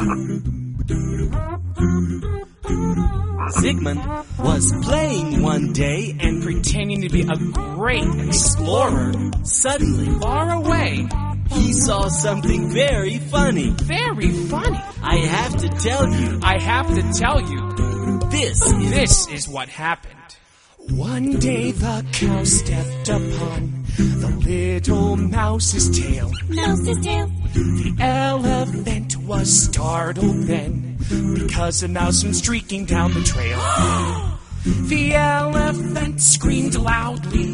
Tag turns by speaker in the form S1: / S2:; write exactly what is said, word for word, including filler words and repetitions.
S1: Zygmunt was playing one day and
S2: pretending to be a great explorer.
S1: Suddenly,
S2: Far away.
S1: he saw something very funny.
S2: Very funny.
S1: I have to tell you,
S2: I have to tell you,
S1: this is...
S2: this is what happened. One day the cow stepped upon the little mouse's tail.
S3: Mouse's tail.
S2: The elephant was startled then, because a mouse went streaking down the trail. The elephant screamed loudly.